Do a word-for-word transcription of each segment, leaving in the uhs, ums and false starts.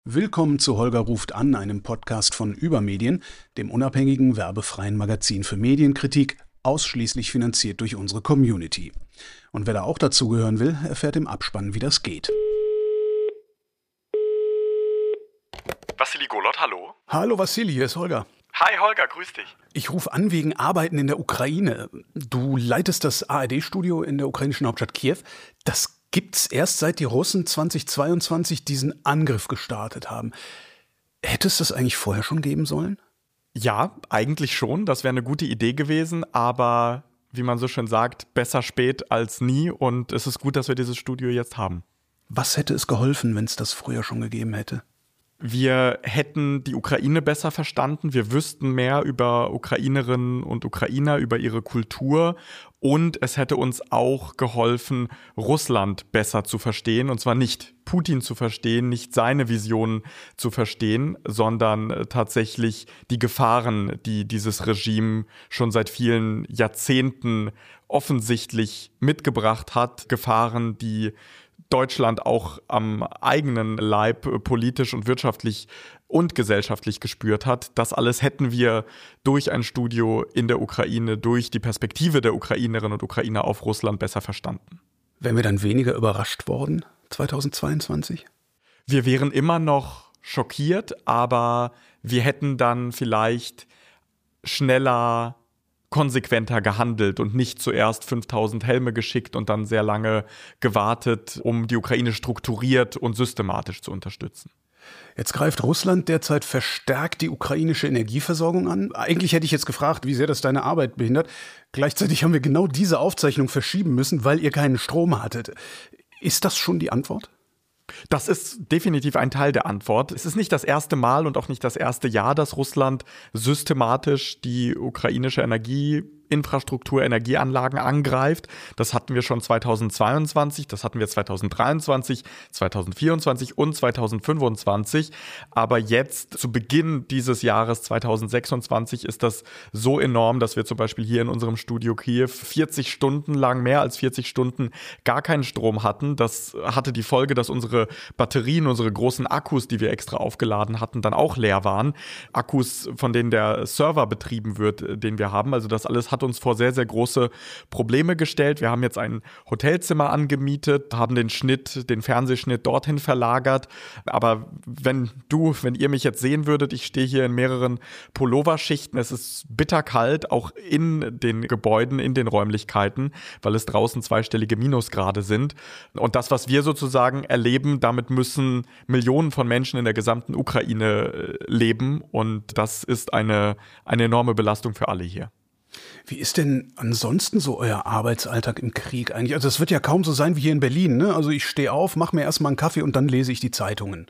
Willkommen zu Holger ruft an, einem Podcast von Übermedien, dem unabhängigen werbefreien Magazin für Medienkritik, ausschließlich finanziert durch unsere Community. Und wer da auch dazugehören will, erfährt im Abspann, wie das geht. Wassili Golot, hallo. Hallo Wassili, hier ist Holger. Hi Holger, grüß dich. Ich rufe an wegen Arbeiten in der Ukraine. Du leitest das A R D-Studio in der ukrainischen Hauptstadt Kiew. Das gibt's erst seit die Russen zweitausendzweiundzwanzig diesen Angriff gestartet haben. Hätte es das eigentlich vorher schon geben sollen? Ja, eigentlich schon. Das wäre eine gute Idee gewesen, aber wie man so schön sagt, besser spät als nie. Und es ist gut, dass wir dieses Studio jetzt haben. Was hätte es geholfen, wenn es das früher schon gegeben hätte? Wir hätten die Ukraine besser verstanden, wir wüssten mehr über Ukrainerinnen und Ukrainer, über ihre Kultur und es hätte uns auch geholfen, Russland besser zu verstehen und zwar nicht Putin zu verstehen, nicht seine Visionen zu verstehen, sondern tatsächlich die Gefahren, die dieses Regime schon seit vielen Jahrzehnten offensichtlich mitgebracht hat, Gefahren, die Deutschland auch am eigenen Leib politisch und wirtschaftlich und gesellschaftlich gespürt hat. Das alles hätten wir durch ein Studio in der Ukraine, durch die Perspektive der Ukrainerinnen und Ukrainer auf Russland besser verstanden. Wären wir dann weniger überrascht worden zweitausendzweiundzwanzig? Wir wären immer noch schockiert, aber wir hätten dann vielleicht schneller konsequenter gehandelt und nicht zuerst fünftausend Helme geschickt und dann sehr lange gewartet, um die Ukraine strukturiert und systematisch zu unterstützen. Jetzt greift Russland derzeit verstärkt die ukrainische Energieversorgung an. Eigentlich hätte ich jetzt gefragt, wie sehr das deine Arbeit behindert. Gleichzeitig haben wir genau diese Aufzeichnung verschieben müssen, weil ihr keinen Strom hattet. Ist das schon die Antwort? Das ist definitiv ein Teil der Antwort. Es ist nicht das erste Mal und auch nicht das erste Jahr, dass Russland systematisch die ukrainische Energieinfrastruktur, Energieanlagen angreift. Das hatten wir schon zweitausendzweiundzwanzig, das hatten wir zweitausenddreiundzwanzig, zweitausendvierundzwanzig und zweitausendfünfundzwanzig. Aber jetzt, zu Beginn dieses Jahres zweitausendsechsundzwanzig, ist das so enorm, dass wir zum Beispiel hier in unserem Studio Kiew vierzig Stunden lang, mehr als vierzig Stunden, gar keinen Strom hatten. Das hatte die Folge, dass unsere Batterien, unsere großen Akkus, die wir extra aufgeladen hatten, dann auch leer waren. Akkus, von denen der Server betrieben wird, den wir haben. Also das alles hat uns vor sehr, sehr große Probleme gestellt. Wir haben jetzt ein Hotelzimmer angemietet, haben den Schnitt, den Fernsehschnitt dorthin verlagert. Aber wenn du, wenn ihr mich jetzt sehen würdet, ich stehe hier in mehreren Pulloverschichten. Es ist bitterkalt, auch in den Gebäuden, in den Räumlichkeiten, weil es draußen zweistellige Minusgrade sind. Und das, was wir sozusagen erleben, damit müssen Millionen von Menschen in der gesamten Ukraine leben und das ist eine, eine enorme Belastung für alle hier. Wie ist denn ansonsten so euer Arbeitsalltag im Krieg eigentlich? Also es wird ja kaum so sein wie hier in Berlin, ne? Also ich stehe auf, mache mir erstmal einen Kaffee und dann lese ich die Zeitungen.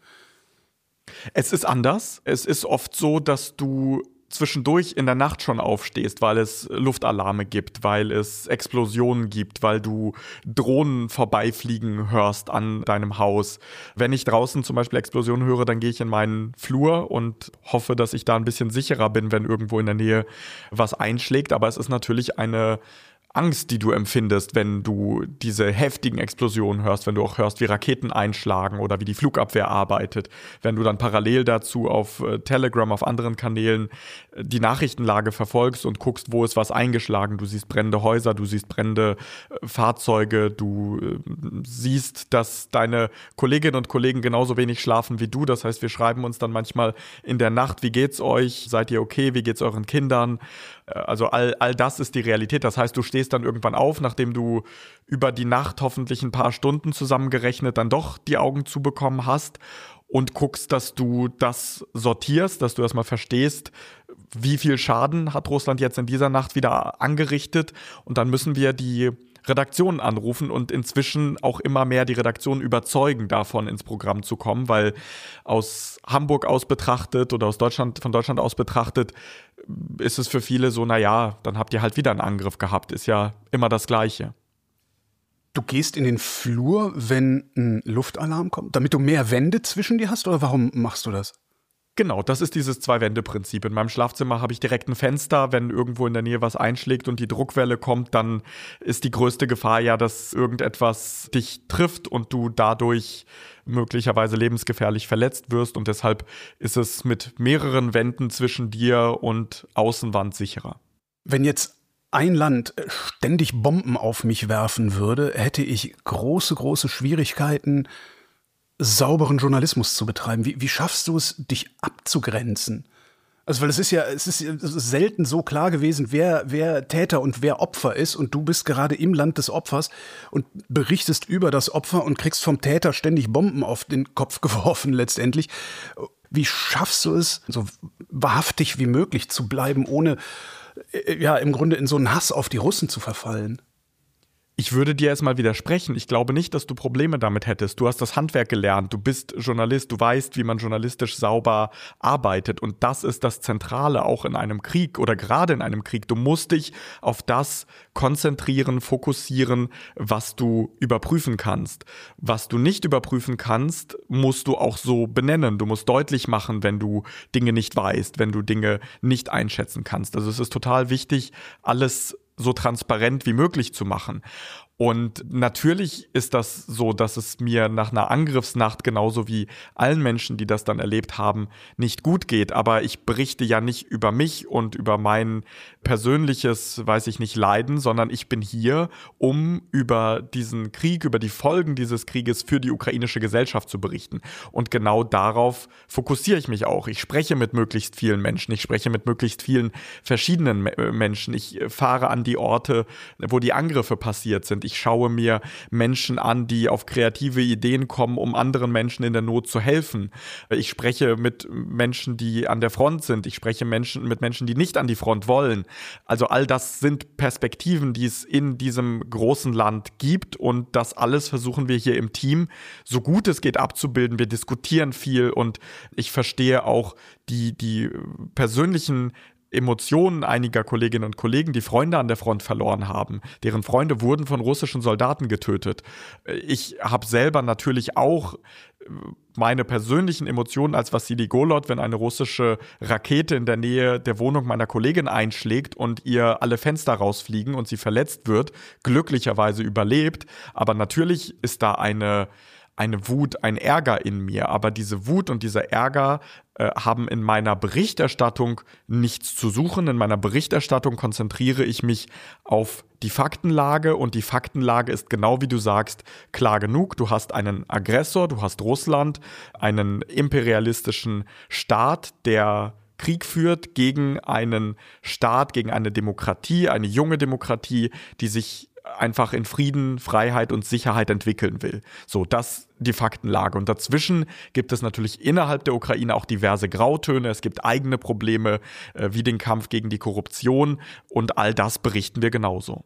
Es ist anders. Es ist oft so, dass du zwischendurch in der Nacht schon aufstehst, weil es Luftalarme gibt, weil es Explosionen gibt, weil du Drohnen vorbeifliegen hörst an deinem Haus. Wenn ich draußen zum Beispiel Explosionen höre, dann gehe ich in meinen Flur und hoffe, dass ich da ein bisschen sicherer bin, wenn irgendwo in der Nähe was einschlägt. Aber es ist natürlich eine Angst, die du empfindest, wenn du diese heftigen Explosionen hörst, wenn du auch hörst, wie Raketen einschlagen oder wie die Flugabwehr arbeitet, wenn du dann parallel dazu auf Telegram, auf anderen Kanälen die Nachrichtenlage verfolgst und guckst, wo ist was eingeschlagen. Du siehst brennende Häuser, du siehst brennende Fahrzeuge, du siehst, dass deine Kolleginnen und Kollegen genauso wenig schlafen wie du. Das heißt, wir schreiben uns dann manchmal in der Nacht, wie geht's euch? Seid ihr okay? Wie geht's euren Kindern? Also all, all das ist die Realität. Das heißt, du stehst dann irgendwann auf, nachdem du über die Nacht hoffentlich ein paar Stunden zusammengerechnet dann doch die Augen zubekommen hast und guckst, dass du das sortierst, dass du erstmal verstehst, wie viel Schaden hat Russland jetzt in dieser Nacht wieder angerichtet. Und dann müssen wir die Redaktionen anrufen und inzwischen auch immer mehr die Redaktionen überzeugen, davon ins Programm zu kommen, weil aus Hamburg aus betrachtet oder aus Deutschland, von Deutschland aus betrachtet, ist es für viele so, naja, dann habt ihr halt wieder einen Angriff gehabt, ist ja immer das Gleiche. Du gehst in den Flur, wenn ein Luftalarm kommt, damit du mehr Wände zwischen dir hast, oder warum machst du das? Genau, das ist dieses Zwei-Wände-Prinzip. In meinem Schlafzimmer habe ich direkt ein Fenster. Wenn irgendwo in der Nähe was einschlägt und die Druckwelle kommt, dann ist die größte Gefahr ja, dass irgendetwas dich trifft und du dadurch möglicherweise lebensgefährlich verletzt wirst. Und deshalb ist es mit mehreren Wänden zwischen dir und Außenwand sicherer. Wenn jetzt ein Land ständig Bomben auf mich werfen würde, hätte ich große, große Schwierigkeiten, sauberen Journalismus zu betreiben. Wie, wie schaffst du es, dich abzugrenzen? Also, weil es ist ja, es ist, es ist selten so klar gewesen, wer, wer Täter und wer Opfer ist, und du bist gerade im Land des Opfers und berichtest über das Opfer und kriegst vom Täter ständig Bomben auf den Kopf geworfen letztendlich. Wie schaffst du es, so wahrhaftig wie möglich zu bleiben, ohne ja im Grunde in so einen Hass auf die Russen zu verfallen? Ich würde dir erstmal widersprechen. Ich glaube nicht, dass du Probleme damit hättest. Du hast das Handwerk gelernt, du bist Journalist, du weißt, wie man journalistisch sauber arbeitet. Und das ist das Zentrale auch in einem Krieg oder gerade in einem Krieg. Du musst dich auf das konzentrieren, fokussieren, was du überprüfen kannst. Was du nicht überprüfen kannst, musst du auch so benennen. Du musst deutlich machen, wenn du Dinge nicht weißt, wenn du Dinge nicht einschätzen kannst. Also es ist total wichtig, alles so transparent wie möglich zu machen. Und natürlich ist das so, dass es mir nach einer Angriffsnacht genauso wie allen Menschen, die das dann erlebt haben, nicht gut geht. Aber ich berichte ja nicht über mich und über mein persönliches, weiß ich nicht, Leiden, sondern ich bin hier, um über diesen Krieg, über die Folgen dieses Krieges für die ukrainische Gesellschaft zu berichten. Und genau darauf fokussiere ich mich auch. Ich spreche mit möglichst vielen Menschen. Ich spreche mit möglichst vielen verschiedenen Menschen. Ich fahre an die Orte, wo die Angriffe passiert sind. Ich schaue mir Menschen an, die auf kreative Ideen kommen, um anderen Menschen in der Not zu helfen. Ich spreche mit Menschen, die an der Front sind. Ich spreche Menschen, mit Menschen, die nicht an die Front wollen. Also all das sind Perspektiven, die es in diesem großen Land gibt. Und das alles versuchen wir hier im Team, so gut es geht, abzubilden. Wir diskutieren viel und ich verstehe auch die, die persönlichen Emotionen einiger Kolleginnen und Kollegen, die Freunde an der Front verloren haben. Deren Freunde wurden von russischen Soldaten getötet. Ich habe selber natürlich auch meine persönlichen Emotionen als Wassili Golod, wenn eine russische Rakete in der Nähe der Wohnung meiner Kollegin einschlägt und ihr alle Fenster rausfliegen und sie verletzt wird, glücklicherweise überlebt. Aber natürlich ist da eine eine Wut, ein Ärger in mir. Aber diese Wut und dieser Ärger äh, haben in meiner Berichterstattung nichts zu suchen. In meiner Berichterstattung konzentriere ich mich auf die Faktenlage und die Faktenlage ist genau wie du sagst, klar genug. Du hast einen Aggressor, du hast Russland, einen imperialistischen Staat, der Krieg führt gegen einen Staat, gegen eine Demokratie, eine junge Demokratie, die sich einfach in Frieden, Freiheit und Sicherheit entwickeln will. So, das die Faktenlage. Und dazwischen gibt es natürlich innerhalb der Ukraine auch diverse Grautöne. Es gibt eigene Probleme, äh, wie den Kampf gegen die Korruption. Und all das berichten wir genauso.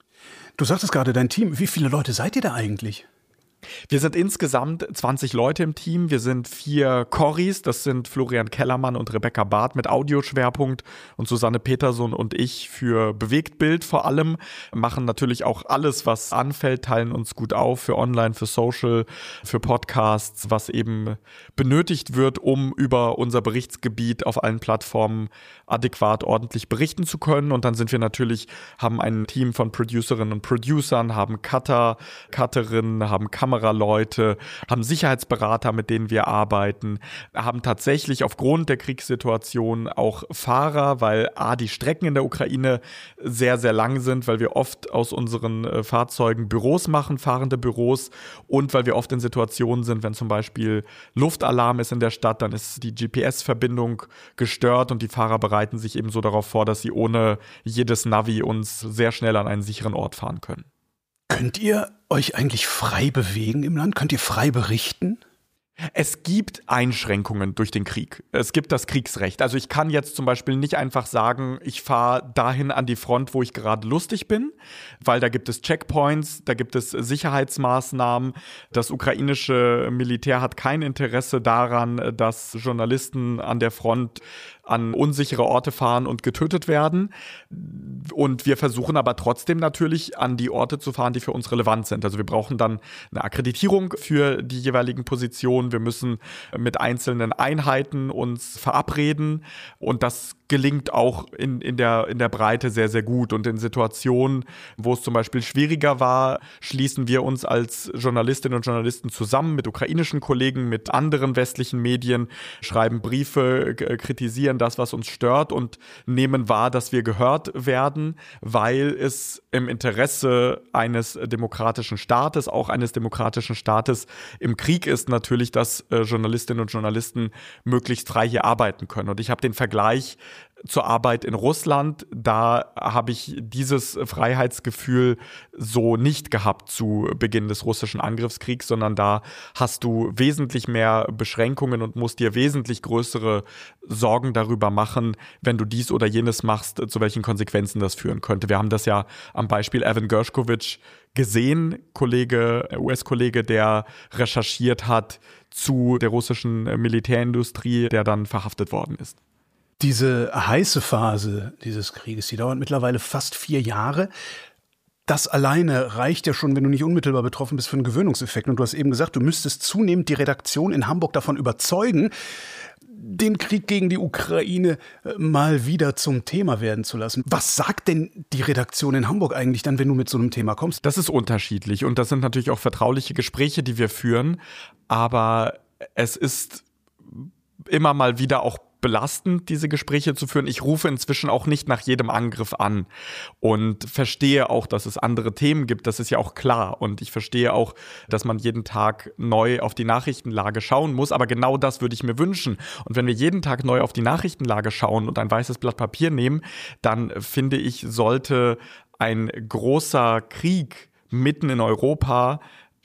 Du sagtest gerade, dein Team, wie viele Leute seid ihr da eigentlich? Wir sind insgesamt zwanzig Leute im Team. Wir sind vier Corris, das sind Florian Kellermann und Rebecca Barth mit Audioschwerpunkt und Susanne Peterson und ich für Bewegtbild vor allem. Machen natürlich auch alles, was anfällt, teilen uns gut auf für Online, für Social, für Podcasts, was eben benötigt wird, um über unser Berichtsgebiet auf allen Plattformen adäquat, ordentlich berichten zu können. Und dann sind wir natürlich, haben ein Team von Producerinnen und Producern, haben Cutter, Cutterinnen, haben Kameraleute, haben Sicherheitsberater, mit denen wir arbeiten, haben tatsächlich aufgrund der Kriegssituation auch Fahrer, weil a, die Strecken in der Ukraine sehr, sehr lang sind, weil wir oft aus unseren äh, Fahrzeugen Büros machen, fahrende Büros und weil wir oft in Situationen sind, wenn zum Beispiel Luftalarm ist in der Stadt, dann ist die G P S-Verbindung gestört und die Fahrer bereiten sich eben so darauf vor, dass sie ohne jedes Navi uns sehr schnell an einen sicheren Ort fahren können. Könnt ihr euch eigentlich frei bewegen im Land? Könnt ihr frei berichten? Es gibt Einschränkungen durch den Krieg. Es gibt das Kriegsrecht. Also ich kann jetzt zum Beispiel nicht einfach sagen, ich fahre dahin an die Front, wo ich gerade lustig bin, weil da gibt es Checkpoints, da gibt es Sicherheitsmaßnahmen. Das ukrainische Militär hat kein Interesse daran, dass Journalisten an der Front an unsichere Orte fahren und getötet werden. Und wir versuchen aber trotzdem natürlich an die Orte zu fahren, die für uns relevant sind. Also wir brauchen dann eine Akkreditierung für die jeweiligen Positionen. Wir müssen mit einzelnen Einheiten uns verabreden. Und das gelingt auch in, in, der, in der Breite sehr, sehr gut. Und in Situationen, wo es zum Beispiel schwieriger war, schließen wir uns als Journalistinnen und Journalisten zusammen mit ukrainischen Kollegen, mit anderen westlichen Medien, schreiben Briefe, kritisieren das, was uns stört und nehmen wahr, dass wir gehört werden, weil es im Interesse eines demokratischen Staates, auch eines demokratischen Staates im Krieg ist natürlich, dass äh, Journalistinnen und Journalisten möglichst frei hier arbeiten können. Und ich habe den Vergleich zur Arbeit in Russland, da habe ich dieses Freiheitsgefühl so nicht gehabt zu Beginn des russischen Angriffskriegs, sondern da hast du wesentlich mehr Beschränkungen und musst dir wesentlich größere Sorgen darüber machen, wenn du dies oder jenes machst, zu welchen Konsequenzen das führen könnte. Wir haben das ja am Beispiel Evan Gershkovich gesehen, Kollege, U S-Kollege, der recherchiert hat zu der russischen Militärindustrie, der dann verhaftet worden ist. Diese heiße Phase dieses Krieges, die dauert mittlerweile fast vier Jahre. Das alleine reicht ja schon, wenn du nicht unmittelbar betroffen bist, für einen Gewöhnungseffekt. Und du hast eben gesagt, du müsstest zunehmend die Redaktion in Hamburg davon überzeugen, den Krieg gegen die Ukraine mal wieder zum Thema werden zu lassen. Was sagt denn die Redaktion in Hamburg eigentlich dann, wenn du mit so einem Thema kommst? Das ist unterschiedlich und das sind natürlich auch vertrauliche Gespräche, die wir führen. Aber es ist immer mal wieder auch belastend, diese Gespräche zu führen. Ich rufe inzwischen auch nicht nach jedem Angriff an und verstehe auch, dass es andere Themen gibt. Das ist ja auch klar. Und ich verstehe auch, dass man jeden Tag neu auf die Nachrichtenlage schauen muss. Aber genau das würde ich mir wünschen. Und wenn wir jeden Tag neu auf die Nachrichtenlage schauen und ein weißes Blatt Papier nehmen, dann finde ich, sollte ein großer Krieg mitten in Europa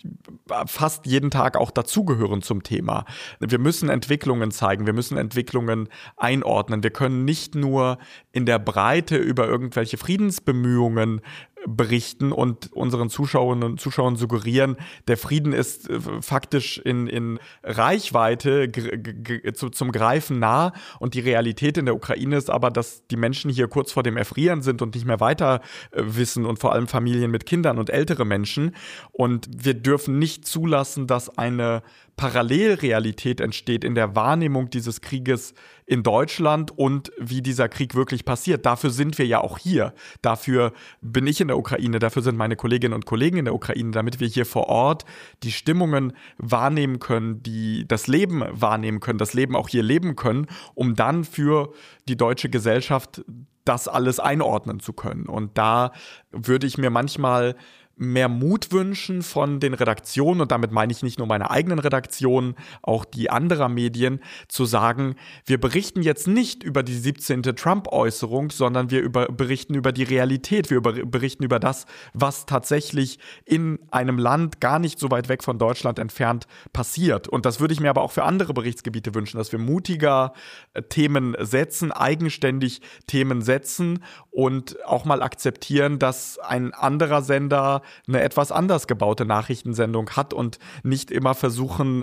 fast jeden Tag auch dazugehören zum Thema. Wir müssen Entwicklungen zeigen, wir müssen Entwicklungen einordnen. Wir können nicht nur in der Breite über irgendwelche Friedensbemühungen berichten und unseren Zuschauerinnen und Zuschauern suggerieren, der Frieden ist äh, faktisch in, in Reichweite g- g- zu, zum Greifen nah und die Realität in der Ukraine ist aber, dass die Menschen hier kurz vor dem Erfrieren sind und nicht mehr weiter äh, wissen und vor allem Familien mit Kindern und ältere Menschen und wir dürfen nicht zulassen, dass eine Parallelrealität entsteht in der Wahrnehmung dieses Krieges in Deutschland und wie dieser Krieg wirklich passiert. Dafür sind wir ja auch hier. Dafür bin ich in der Ukraine, dafür sind meine Kolleginnen und Kollegen in der Ukraine, damit wir hier vor Ort die Stimmungen wahrnehmen können, die das Leben wahrnehmen können, das Leben auch hier leben können, um dann für die deutsche Gesellschaft das alles einordnen zu können. Und da würde ich mir manchmal mehr Mut wünschen von den Redaktionen, und damit meine ich nicht nur meine eigenen Redaktionen, auch die anderer Medien, zu sagen, wir berichten jetzt nicht über die siebzehnte Trump-Äußerung, sondern wir über, berichten über die Realität, wir über, berichten über das, was tatsächlich in einem Land gar nicht so weit weg von Deutschland entfernt passiert. Und das würde ich mir aber auch für andere Berichtsgebiete wünschen, dass wir mutiger äh, Themen setzen, eigenständig Themen setzen und auch mal akzeptieren, dass ein anderer Sender eine etwas anders gebaute Nachrichtensendung hat und nicht immer versuchen,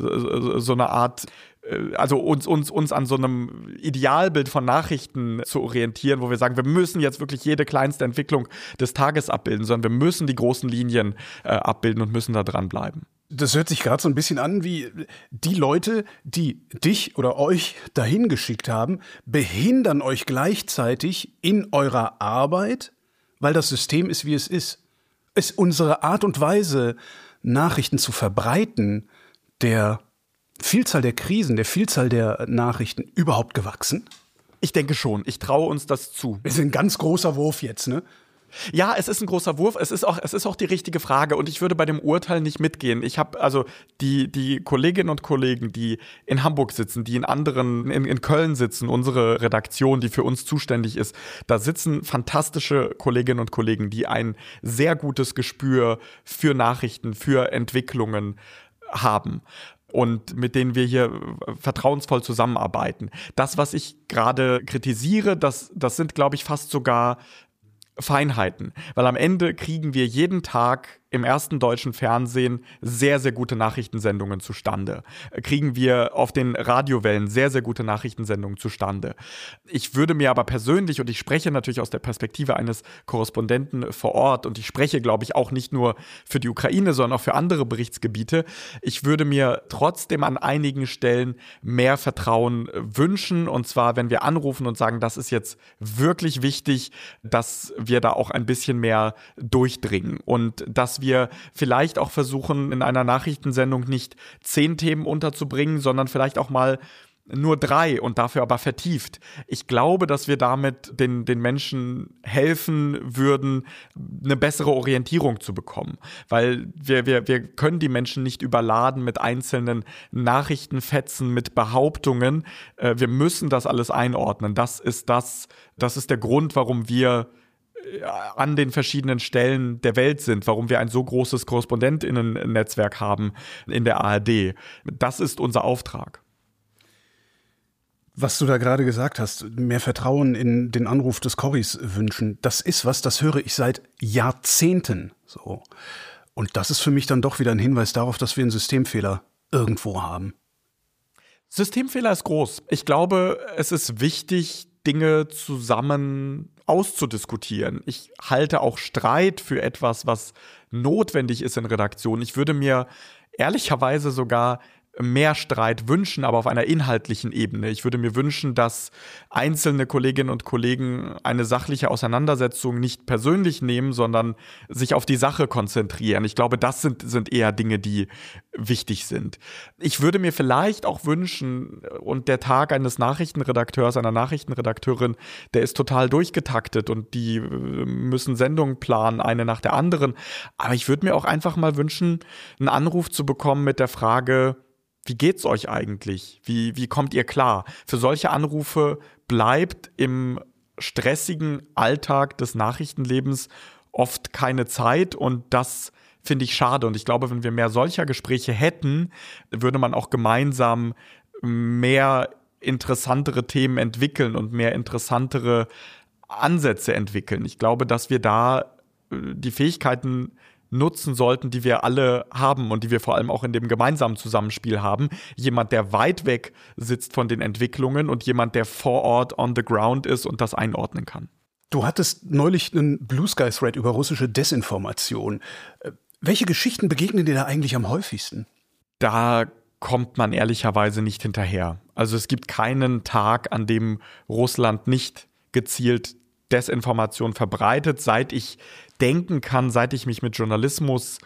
so eine Art, also uns, uns, uns an so einem Idealbild von Nachrichten zu orientieren, wo wir sagen, wir müssen jetzt wirklich jede kleinste Entwicklung des Tages abbilden, sondern wir müssen die großen Linien äh, abbilden und müssen da dranbleiben. Das hört sich gerade so ein bisschen an, wie die Leute, die dich oder euch dahin geschickt haben, behindern euch gleichzeitig in eurer Arbeit, weil das System ist, wie es ist. Ist unsere Art und Weise, Nachrichten zu verbreiten, der Vielzahl der Krisen, der Vielzahl der Nachrichten überhaupt gewachsen? Ich denke schon. Ich traue uns das zu. Das ist ein ganz großer Wurf jetzt, ne? Ja, es ist ein großer Wurf. Es ist auch, es ist auch die richtige Frage. Und ich würde bei dem Urteil nicht mitgehen. Ich habe also die, die Kolleginnen und Kollegen, die in Hamburg sitzen, die in anderen, in, in Köln sitzen, unsere Redaktion, die für uns zuständig ist, da sitzen fantastische Kolleginnen und Kollegen, die ein sehr gutes Gespür für Nachrichten, für Entwicklungen haben. Und mit denen wir hier vertrauensvoll zusammenarbeiten. Das, was ich gerade kritisiere, das, das sind, glaube ich, fast sogar Feinheiten, weil am Ende kriegen wir jeden Tag im ersten deutschen Fernsehen sehr, sehr gute Nachrichtensendungen zustande. Kriegen wir auf den Radiowellen sehr, sehr gute Nachrichtensendungen zustande. Ich würde mir aber persönlich, und ich spreche natürlich aus der Perspektive eines Korrespondenten vor Ort, und ich spreche, glaube ich, auch nicht nur für die Ukraine, sondern auch für andere Berichtsgebiete, ich würde mir trotzdem an einigen Stellen mehr Vertrauen wünschen. Und zwar, wenn wir anrufen und sagen, das ist jetzt wirklich wichtig, dass wir da auch ein bisschen mehr durchdringen und dass wir vielleicht auch versuchen, in einer Nachrichtensendung nicht zehn Themen unterzubringen, sondern vielleicht auch mal nur drei und dafür aber vertieft. Ich glaube, dass wir damit den, den Menschen helfen würden, eine bessere Orientierung zu bekommen. Weil wir, wir, wir können die Menschen nicht überladen mit einzelnen Nachrichtenfetzen, mit Behauptungen. Wir müssen das alles einordnen. Das ist das, das ist der Grund, warum wir an den verschiedenen Stellen der Welt sind, warum wir ein so großes KorrespondentInnen-Netzwerk haben in der A R D. Das ist unser Auftrag. Was du da gerade gesagt hast, mehr Vertrauen in den Anruf des Corris wünschen, das ist was, das höre ich seit Jahrzehnten so. Und das ist für mich dann doch wieder ein Hinweis darauf, dass wir einen Systemfehler irgendwo haben. Systemfehler ist groß. Ich glaube, es ist wichtig, Dinge zusammen auszudiskutieren. Ich halte auch Streit für etwas, was notwendig ist in Redaktionen. Ich würde mir ehrlicherweise sogar mehr Streit wünschen, aber auf einer inhaltlichen Ebene. Ich würde mir wünschen, dass einzelne Kolleginnen und Kollegen eine sachliche Auseinandersetzung nicht persönlich nehmen, sondern sich auf die Sache konzentrieren. Ich glaube, das sind, sind eher Dinge, die wichtig sind. Ich würde mir vielleicht auch wünschen, und der Tag eines Nachrichtenredakteurs, einer Nachrichtenredakteurin, der ist total durchgetaktet und die müssen Sendungen planen, eine nach der anderen. Aber ich würde mir auch einfach mal wünschen, einen Anruf zu bekommen mit der Frage: Wie geht's euch eigentlich? Wie, wie kommt ihr klar? Für solche Anrufe bleibt im stressigen Alltag des Nachrichtenlebens oft keine Zeit, und das finde ich schade. Und ich glaube, wenn wir mehr solcher Gespräche hätten, würde man auch gemeinsam mehr interessantere Themen entwickeln und mehr interessantere Ansätze entwickeln. Ich glaube, dass wir da die Fähigkeiten nutzen sollten, die wir alle haben und die wir vor allem auch in dem gemeinsamen Zusammenspiel haben. Jemand, der weit weg sitzt von den Entwicklungen, und jemand, der vor Ort on the ground ist und das einordnen kann. Du hattest neulich einen Blue Sky Thread über russische Desinformation. Welche Geschichten begegnen dir da eigentlich am häufigsten? Da kommt man ehrlicherweise nicht hinterher. Also es gibt keinen Tag, an dem Russland nicht gezielt Desinformation verbreitet. Seit ich denken kann, seit ich mich mit Journalismus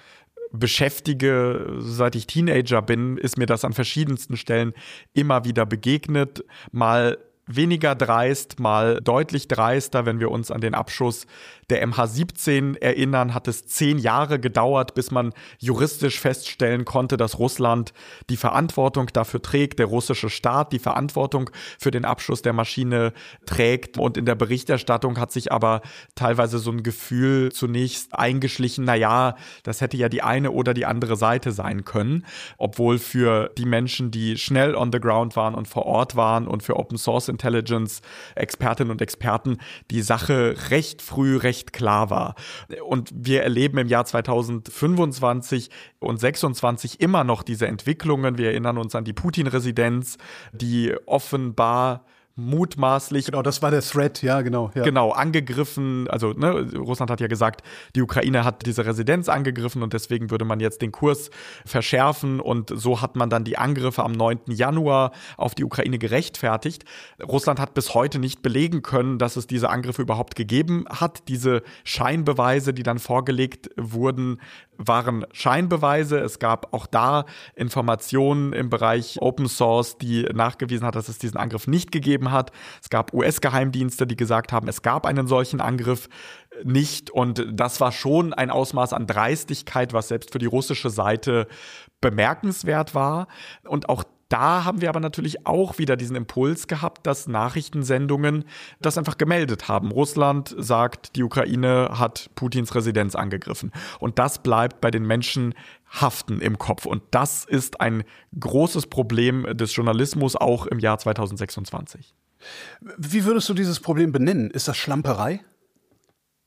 beschäftige, seit ich Teenager bin, ist mir das an verschiedensten Stellen immer wieder begegnet. Mal weniger dreist, mal deutlich dreister. Wenn wir uns an den Abschuss der M H siebzehn erinnern, hat es zehn Jahre gedauert, bis man juristisch feststellen konnte, dass Russland die Verantwortung dafür trägt, der russische Staat die Verantwortung für den Abschuss der Maschine trägt. Und in der Berichterstattung hat sich aber teilweise so ein Gefühl zunächst eingeschlichen, naja, das hätte ja die eine oder die andere Seite sein können. Obwohl für die Menschen, die schnell on the ground waren und vor Ort waren, und für Open Source Intelligence Expertinnen und Experten die Sache recht früh, recht klar war. Und wir erleben im Jahr zweitausendfünfundzwanzig und sechsundzwanzig immer noch diese Entwicklungen. Wir erinnern uns an die Putin-Residenz, die offenbar mutmaßlich. Genau, das war der Thread, ja, genau. Ja. Genau, angegriffen. Also, ne, Russland hat ja gesagt, die Ukraine hat diese Residenz angegriffen und deswegen würde man jetzt den Kurs verschärfen. Und so hat man dann die Angriffe am neunten Januar auf die Ukraine gerechtfertigt. Russland hat bis heute nicht belegen können, dass es diese Angriffe überhaupt gegeben hat. Diese Scheinbeweise, die dann vorgelegt wurden, waren Scheinbeweise. Es gab auch da Informationen im Bereich Open Source, die nachgewiesen hat, dass es diesen Angriff nicht gegeben hat. Es gab U S-Geheimdienste, die gesagt haben, es gab einen solchen Angriff nicht. Und das war schon ein Ausmaß an Dreistigkeit, was selbst für die russische Seite bemerkenswert war. Und auch da haben wir aber natürlich auch wieder diesen Impuls gehabt, dass Nachrichtensendungen das einfach gemeldet haben. Russland sagt, die Ukraine hat Putins Residenz angegriffen. Und das bleibt bei den Menschen haften im Kopf. Und das ist ein großes Problem des Journalismus auch im Jahr zweitausendsechsundzwanzig. Wie würdest du dieses Problem benennen? Ist das Schlamperei?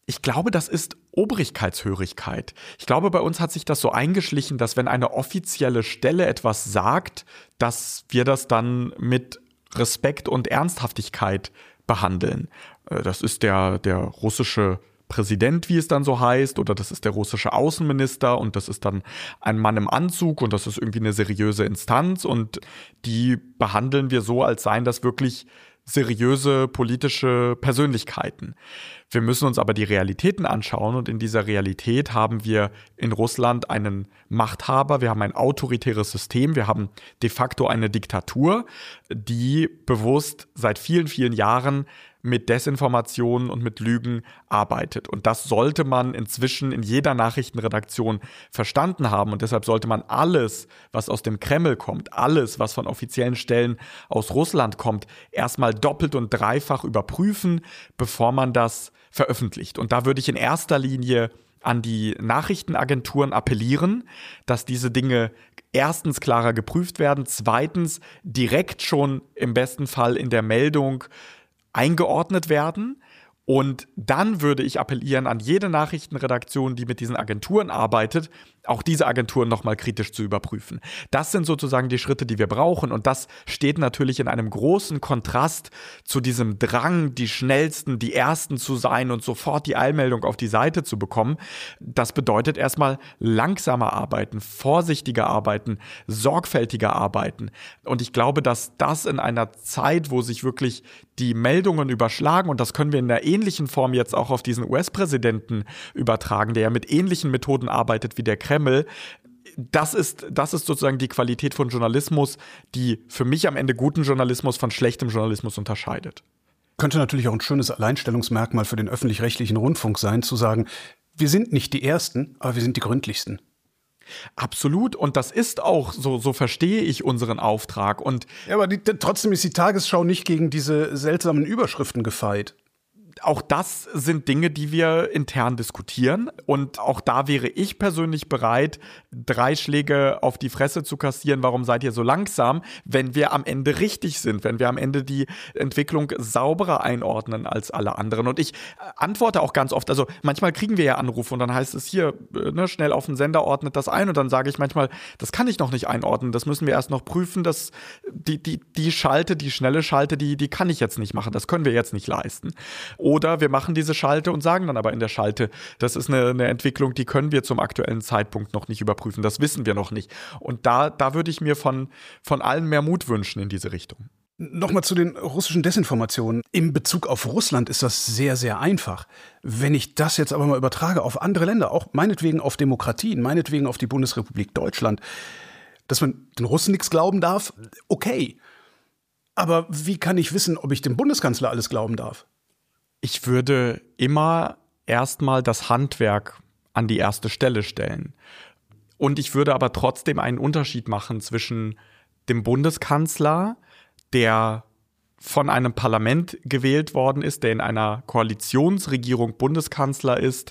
Ich glaube, das ist Obrigkeitshörigkeit. Ich glaube, bei uns hat sich das so eingeschlichen, dass wenn eine offizielle Stelle etwas sagt, dass wir das dann mit Respekt und Ernsthaftigkeit behandeln. Das ist der, der russische Präsident, wie es dann so heißt, oder das ist der russische Außenminister und das ist dann ein Mann im Anzug und das ist irgendwie eine seriöse Instanz und die behandeln wir so, als seien das wirklich seriöse politische Persönlichkeiten. Wir müssen uns aber die Realitäten anschauen und in dieser Realität haben wir in Russland einen Machthaber, wir haben ein autoritäres System, wir haben de facto eine Diktatur, die bewusst seit vielen, vielen Jahren mit Desinformationen und mit Lügen arbeitet. Und das sollte man inzwischen in jeder Nachrichtenredaktion verstanden haben. Und deshalb sollte man alles, was aus dem Kreml kommt, alles, was von offiziellen Stellen aus Russland kommt, erstmal doppelt und dreifach überprüfen, bevor man das veröffentlicht. Und da würde ich in erster Linie an die Nachrichtenagenturen appellieren, dass diese Dinge erstens klarer geprüft werden, zweitens direkt schon im besten Fall in der Meldung eingeordnet werden. Und dann würde ich appellieren an jede Nachrichtenredaktion, die mit diesen Agenturen arbeitet, auch diese Agenturen nochmal kritisch zu überprüfen. Das sind sozusagen die Schritte, die wir brauchen. Und das steht natürlich in einem großen Kontrast zu diesem Drang, die Schnellsten, die Ersten zu sein und sofort die Eilmeldung auf die Seite zu bekommen. Das bedeutet erstmal langsamer arbeiten, vorsichtiger arbeiten, sorgfältiger arbeiten. Und ich glaube, dass das in einer Zeit, wo sich wirklich die Meldungen überschlagen, und das können wir in einer ähnlichen Form jetzt auch auf diesen U S-Präsidenten übertragen, der ja mit ähnlichen Methoden arbeitet wie der Kreml. Das ist, das ist sozusagen die Qualität von Journalismus, die für mich am Ende guten Journalismus von schlechtem Journalismus unterscheidet. Könnte natürlich auch ein schönes Alleinstellungsmerkmal für den öffentlich-rechtlichen Rundfunk sein, zu sagen, wir sind nicht die Ersten, aber wir sind die gründlichsten. Absolut. Und das ist auch, so, so verstehe ich unseren Auftrag. Und ja, aber die, trotzdem ist die Tagesschau nicht gegen diese seltsamen Überschriften gefeit. Auch das sind Dinge, die wir intern diskutieren. Und auch da wäre ich persönlich bereit, drei Schläge auf die Fresse zu kassieren. Warum seid ihr so langsam, wenn wir am Ende richtig sind, wenn wir am Ende die Entwicklung sauberer einordnen als alle anderen? Und ich antworte auch ganz oft, also manchmal kriegen wir ja Anrufe und dann heißt es hier, ne, schnell auf den Sender, ordnet das ein. Und dann sage ich manchmal, das kann ich noch nicht einordnen, das müssen wir erst noch prüfen. Das, die, die, die Schalte, die schnelle Schalte, die, die kann ich jetzt nicht machen, das können wir jetzt nicht leisten. Oder wir machen diese Schalte und sagen dann aber in der Schalte, das ist eine, eine Entwicklung, die können wir zum aktuellen Zeitpunkt noch nicht überprüfen. Das wissen wir noch nicht. Und da, da würde ich mir von, von allen mehr Mut wünschen in diese Richtung. Nochmal zu den russischen Desinformationen. In Bezug auf Russland ist das sehr, sehr einfach. Wenn ich das jetzt aber mal übertrage auf andere Länder, auch meinetwegen auf Demokratien, meinetwegen auf die Bundesrepublik Deutschland, dass man den Russen nichts glauben darf, okay. Aber wie kann ich wissen, ob ich dem Bundeskanzler alles glauben darf? Ich würde immer erstmal das Handwerk an die erste Stelle stellen. Und ich würde aber trotzdem einen Unterschied machen zwischen dem Bundeskanzler, der von einem Parlament gewählt worden ist, der in einer Koalitionsregierung Bundeskanzler ist,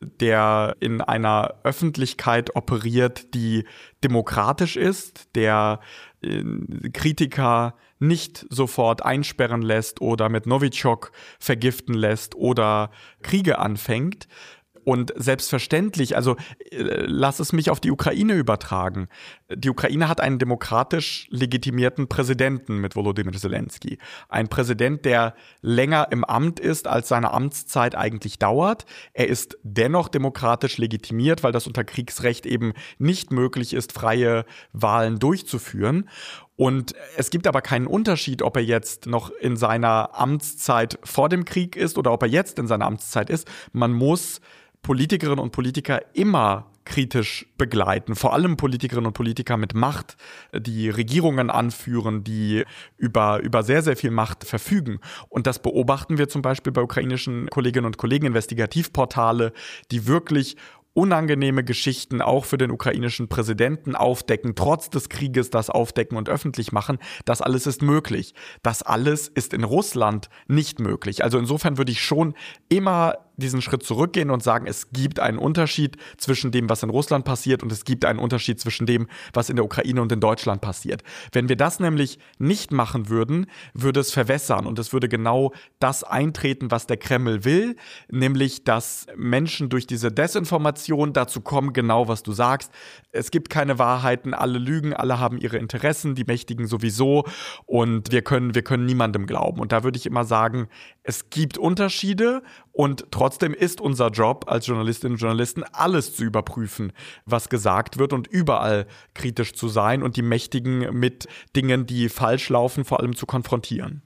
der in einer Öffentlichkeit operiert, die demokratisch ist, der äh, Kritiker nicht sofort einsperren lässt oder mit Novichok vergiften lässt oder Kriege anfängt. Und selbstverständlich, also äh, lass es mich auf die Ukraine übertragen. Die Ukraine hat einen demokratisch legitimierten Präsidenten mit Volodymyr Zelensky. Ein Präsident, der länger im Amt ist, als seine Amtszeit eigentlich dauert. Er ist dennoch demokratisch legitimiert, weil das unter Kriegsrecht eben nicht möglich ist, freie Wahlen durchzuführen. Und es gibt aber keinen Unterschied, ob er jetzt noch in seiner Amtszeit vor dem Krieg ist oder ob er jetzt in seiner Amtszeit ist. Man muss Politikerinnen und Politiker immer kritisch begleiten, vor allem Politikerinnen und Politiker mit Macht, die Regierungen anführen, die über, über sehr, sehr viel Macht verfügen. Und das beobachten wir zum Beispiel bei ukrainischen Kolleginnen und Kollegen, Investigativportale, die wirklich unangenehme Geschichten auch für den ukrainischen Präsidenten aufdecken, trotz des Krieges das aufdecken und öffentlich machen. Das alles ist möglich. Das alles ist in Russland nicht möglich. Also insofern würde ich schon immer diesen Schritt zurückgehen und sagen, es gibt einen Unterschied zwischen dem, was in Russland passiert und es gibt einen Unterschied zwischen dem, was in der Ukraine und in Deutschland passiert. Wenn wir das nämlich nicht machen würden, würde es verwässern und es würde genau das eintreten, was der Kreml will, nämlich, dass Menschen durch diese Desinformation dazu kommen, genau was du sagst. Es gibt keine Wahrheiten, alle lügen, alle haben ihre Interessen, die Mächtigen sowieso und wir können, wir können niemandem glauben. Und da würde ich immer sagen, es gibt Unterschiede und trotzdem ist unser Job als Journalistinnen und Journalisten, alles zu überprüfen, was gesagt wird und überall kritisch zu sein und die Mächtigen mit Dingen, die falsch laufen, vor allem zu konfrontieren.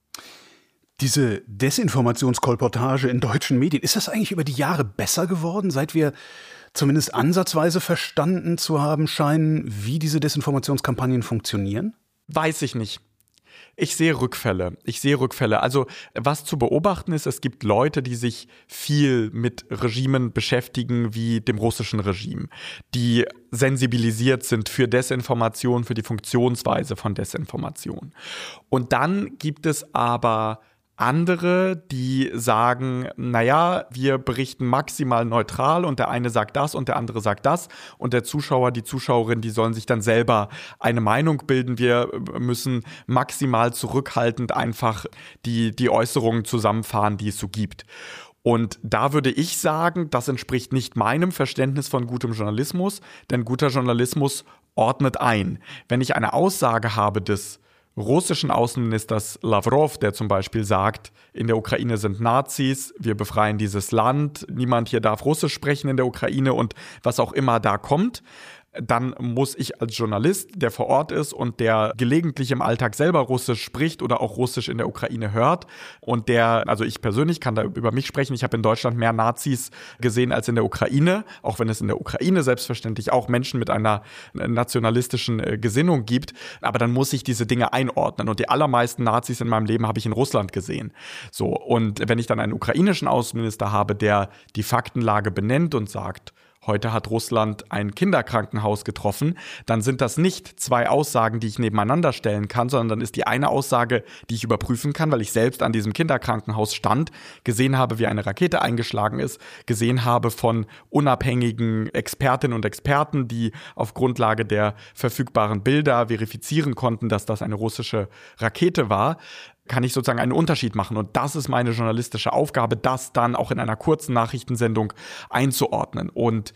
Diese Desinformationskolportage in deutschen Medien, ist das eigentlich über die Jahre besser geworden, seit wir zumindest ansatzweise verstanden zu haben scheinen, wie diese Desinformationskampagnen funktionieren? Weiß ich nicht. Ich sehe Rückfälle. Ich sehe Rückfälle. Also was zu beobachten ist, es gibt Leute, die sich viel mit Regimen beschäftigen, wie dem russischen Regime, die sensibilisiert sind für Desinformation, für die Funktionsweise von Desinformation. Und dann gibt es aber andere, die sagen, naja, wir berichten maximal neutral und der eine sagt das und der andere sagt das und der Zuschauer, die Zuschauerin, die sollen sich dann selber eine Meinung bilden. Wir müssen maximal zurückhaltend einfach die, die Äußerungen zusammenfahren, die es so gibt. Und da würde ich sagen, das entspricht nicht meinem Verständnis von gutem Journalismus, denn guter Journalismus ordnet ein. Wenn ich eine Aussage habe des russischen Außenministers Lavrov, der zum Beispiel sagt, in der Ukraine sind Nazis, wir befreien dieses Land, niemand hier darf Russisch sprechen in der Ukraine und was auch immer da kommt, dann muss ich als Journalist, der vor Ort ist und der gelegentlich im Alltag selber Russisch spricht oder auch Russisch in der Ukraine hört und der, also ich persönlich kann da über mich sprechen, ich habe in Deutschland mehr Nazis gesehen als in der Ukraine, auch wenn es in der Ukraine selbstverständlich auch Menschen mit einer nationalistischen Gesinnung gibt, aber dann muss ich diese Dinge einordnen und die allermeisten Nazis in meinem Leben habe ich in Russland gesehen. So, und wenn ich dann einen ukrainischen Außenminister habe, der die Faktenlage benennt und sagt, heute hat Russland ein Kinderkrankenhaus getroffen, dann sind das nicht zwei Aussagen, die ich nebeneinander stellen kann, sondern dann ist die eine Aussage, die ich überprüfen kann, weil ich selbst an diesem Kinderkrankenhaus stand, gesehen habe, wie eine Rakete eingeschlagen ist, gesehen habe von unabhängigen Expertinnen und Experten, die auf Grundlage der verfügbaren Bilder verifizieren konnten, dass das eine russische Rakete war, kann ich sozusagen einen Unterschied machen. Und das ist meine journalistische Aufgabe, das dann auch in einer kurzen Nachrichtensendung einzuordnen. Und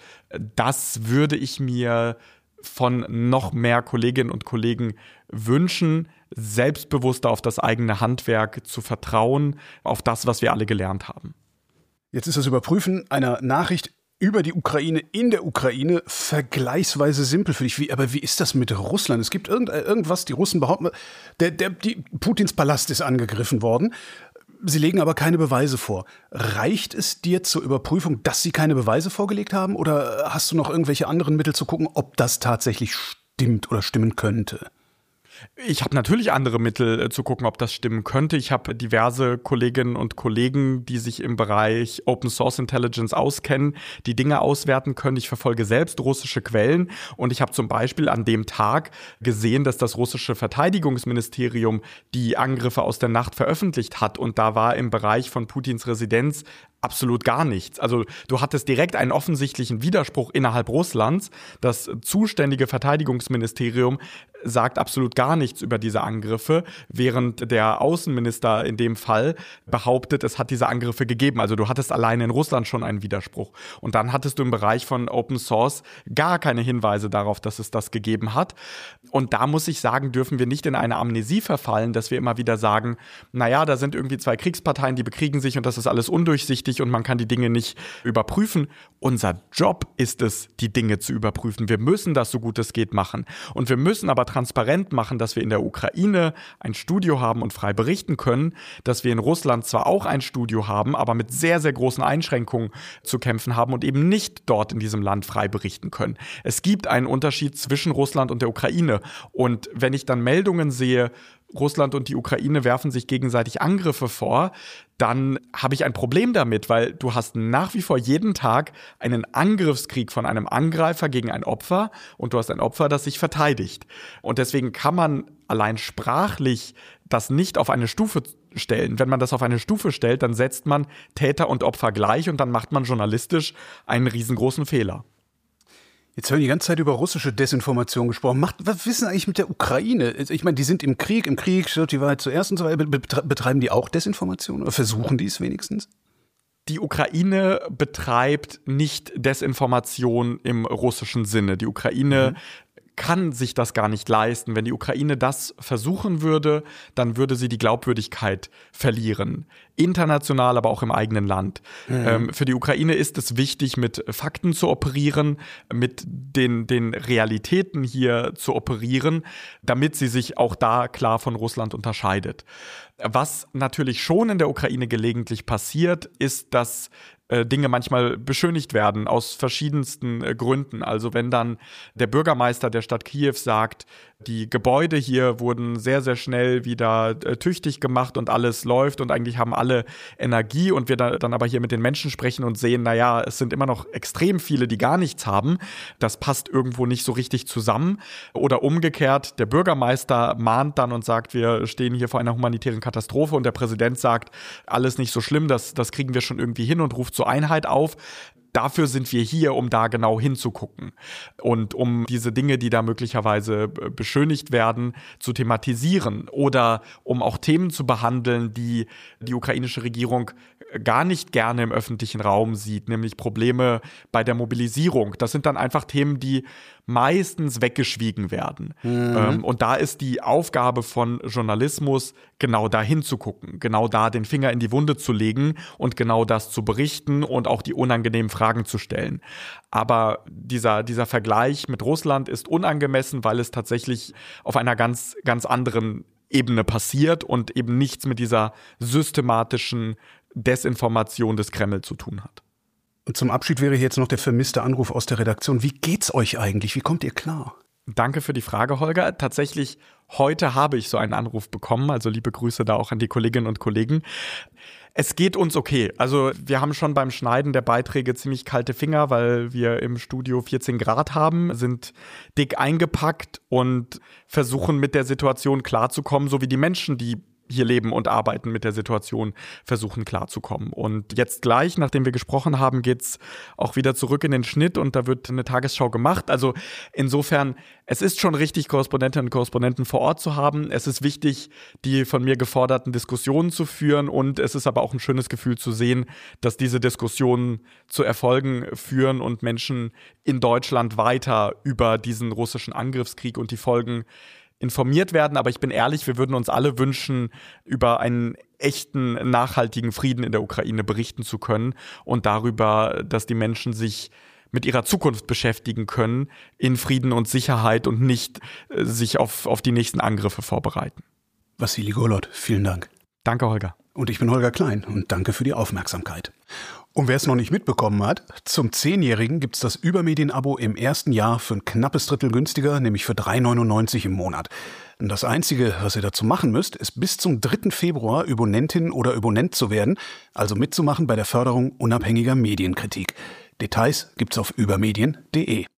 das würde ich mir von noch mehr Kolleginnen und Kollegen wünschen, selbstbewusster auf das eigene Handwerk zu vertrauen, auf das, was wir alle gelernt haben. Jetzt ist das Überprüfen einer Nachricht über die Ukraine, in der Ukraine, vergleichsweise simpel für dich. Wie, aber wie ist das mit Russland? Es gibt irgend, irgendwas, die Russen behaupten, der, der, die, Putins Palast ist angegriffen worden. Sie legen aber keine Beweise vor. Reicht es dir zur Überprüfung, dass sie keine Beweise vorgelegt haben? Oder hast du noch irgendwelche anderen Mittel zu gucken, ob das tatsächlich stimmt oder stimmen könnte? Ich habe natürlich andere Mittel äh, zu gucken, ob das stimmen könnte. Ich habe diverse Kolleginnen und Kollegen, die sich im Bereich Open Source Intelligence auskennen, die Dinge auswerten können. Ich verfolge selbst russische Quellen und ich habe zum Beispiel an dem Tag gesehen, dass das russische Verteidigungsministerium die Angriffe aus der Nacht veröffentlicht hat und da war im Bereich von Putins Residenz absolut gar nichts. Also du hattest direkt einen offensichtlichen Widerspruch innerhalb Russlands. Das zuständige Verteidigungsministerium sagt absolut gar nichts über diese Angriffe, während der Außenminister in dem Fall behauptet, es hat diese Angriffe gegeben. Also du hattest alleine in Russland schon einen Widerspruch. Und dann hattest du im Bereich von Open Source gar keine Hinweise darauf, dass es das gegeben hat. Und da muss ich sagen, dürfen wir nicht in eine Amnesie verfallen, dass wir immer wieder sagen, naja, da sind irgendwie zwei Kriegsparteien, die bekriegen sich und das ist alles undurchsichtig und man kann die Dinge nicht überprüfen. Unser Job ist es, die Dinge zu überprüfen. Wir müssen das so gut es geht machen. Und wir müssen aber transparent machen, dass wir in der Ukraine ein Studio haben und frei berichten können, dass wir in Russland zwar auch ein Studio haben, aber mit sehr, sehr großen Einschränkungen zu kämpfen haben und eben nicht dort in diesem Land frei berichten können. Es gibt einen Unterschied zwischen Russland und der Ukraine. Und wenn ich dann Meldungen sehe, Russland und die Ukraine werfen sich gegenseitig Angriffe vor, dann habe ich ein Problem damit, weil du hast nach wie vor jeden Tag einen Angriffskrieg von einem Angreifer gegen ein Opfer und du hast ein Opfer, das sich verteidigt. Und deswegen kann man allein sprachlich das nicht auf eine Stufe stellen. Wenn man das auf eine Stufe stellt, dann setzt man Täter und Opfer gleich und dann macht man journalistisch einen riesengroßen Fehler. Jetzt haben wir die ganze Zeit über russische Desinformation gesprochen. Macht, was wissen eigentlich mit der Ukraine? Ich meine, die sind im Krieg, im Krieg stirbt die Wahrheit zuerst und so weiter. Betreiben die auch Desinformation oder versuchen die es wenigstens? Die Ukraine betreibt nicht Desinformation im russischen Sinne. Die Ukraine mhm. kann sich das gar nicht leisten. Wenn die Ukraine das versuchen würde, dann würde sie die Glaubwürdigkeit verlieren. International, aber auch im eigenen Land. Mhm. Ähm, für die Ukraine ist es wichtig, mit Fakten zu operieren, mit den, den Realitäten hier zu operieren, damit sie sich auch da klar von Russland unterscheidet. Was natürlich schon in der Ukraine gelegentlich passiert, ist, dass Dinge manchmal beschönigt werden aus verschiedensten äh, Gründen. Also wenn dann der Bürgermeister der Stadt Kiew sagt, die Gebäude hier wurden sehr, sehr schnell wieder äh, tüchtig gemacht und alles läuft und eigentlich haben alle Energie und wir da, dann aber hier mit den Menschen sprechen und sehen, naja, es sind immer noch extrem viele, die gar nichts haben. Das passt irgendwo nicht so richtig zusammen. Oder umgekehrt, der Bürgermeister mahnt dann und sagt, wir stehen hier vor einer humanitären Katastrophe und der Präsident sagt, alles nicht so schlimm, das, das kriegen wir schon irgendwie hin und ruft zur Einheit auf. Dafür sind wir hier, um da genau hinzugucken und um diese Dinge, die da möglicherweise beschönigt werden, zu thematisieren oder um auch Themen zu behandeln, die die ukrainische Regierung gar nicht gerne im öffentlichen Raum sieht, nämlich Probleme bei der Mobilisierung. Das sind dann einfach Themen, die meistens weggeschwiegen werden. Mhm. Ähm, und da ist die Aufgabe von Journalismus, genau da hinzugucken, genau da den Finger in die Wunde zu legen und genau das zu berichten und auch die unangenehmen Fragen zu stellen. Aber dieser, dieser Vergleich mit Russland ist unangemessen, weil es tatsächlich auf einer ganz, ganz anderen Ebene passiert und eben nichts mit dieser systematischen Desinformation des Kreml zu tun hat. Und zum Abschied wäre hier jetzt noch der vermisste Anruf aus der Redaktion. Wie geht's euch eigentlich? Wie kommt ihr klar? Danke für die Frage, Holger. Tatsächlich, heute habe ich so einen Anruf bekommen. Also liebe Grüße da auch an die Kolleginnen und Kollegen. Es geht uns okay. Also wir haben schon beim Schneiden der Beiträge ziemlich kalte Finger, weil wir im Studio vierzehn Grad haben, sind dick eingepackt und versuchen mit der Situation klarzukommen, so wie die Menschen, die hier leben und arbeiten, mit der Situation versuchen klarzukommen. Und jetzt gleich, nachdem wir gesprochen haben, geht's auch wieder zurück in den Schnitt und da wird eine Tagesschau gemacht. Also insofern, es ist schon richtig, Korrespondentinnen und Korrespondenten vor Ort zu haben. Es ist wichtig, die von mir geforderten Diskussionen zu führen und es ist aber auch ein schönes Gefühl zu sehen, dass diese Diskussionen zu Erfolgen führen und Menschen in Deutschland weiter über diesen russischen Angriffskrieg und die Folgen informiert werden, aber ich bin ehrlich, wir würden uns alle wünschen, über einen echten, nachhaltigen Frieden in der Ukraine berichten zu können und darüber, dass die Menschen sich mit ihrer Zukunft beschäftigen können, in Frieden und Sicherheit und nicht äh, sich auf, auf die nächsten Angriffe vorbereiten. Wassili Golod, vielen Dank. Danke, Holger. Und ich bin Holger Klein und danke für die Aufmerksamkeit. Und wer es noch nicht mitbekommen hat, zum Zehnjährigen gibt's das Übermedien-Abo im ersten Jahr für ein knappes Drittel günstiger, nämlich für drei neunundneunzig im Monat. Und das Einzige, was ihr dazu machen müsst, ist bis zum dritten Februar Abonnentin oder Abonnent zu werden, also mitzumachen bei der Förderung unabhängiger Medienkritik. Details gibt's auf übermedien punkt de.